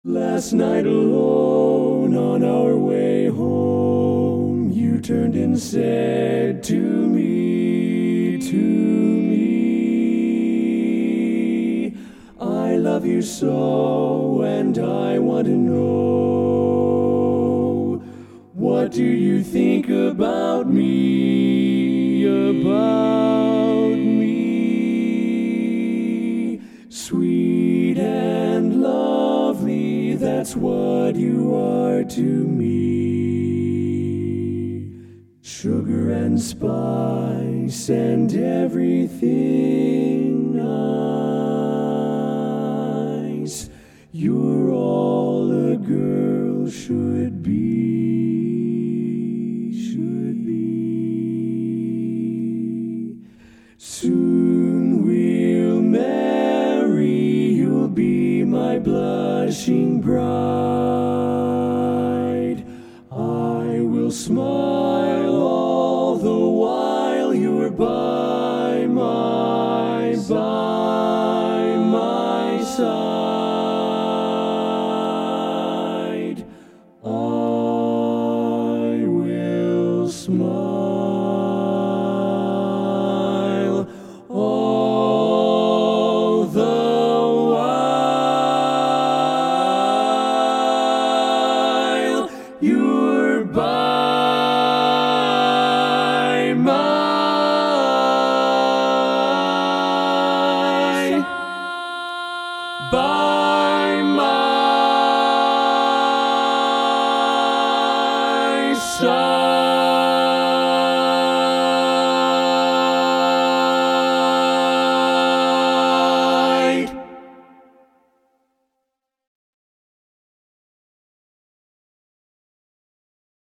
Last night alone on our way home, you turned and said to me, I love you so and I want to know, what do you think about me, Sweet and lovely, that's what you are to me. Sugar and spice and everything nice. You're all a girl should be. Soon we'll marry, you'll be my blushing bride. I will smile all the while you're by.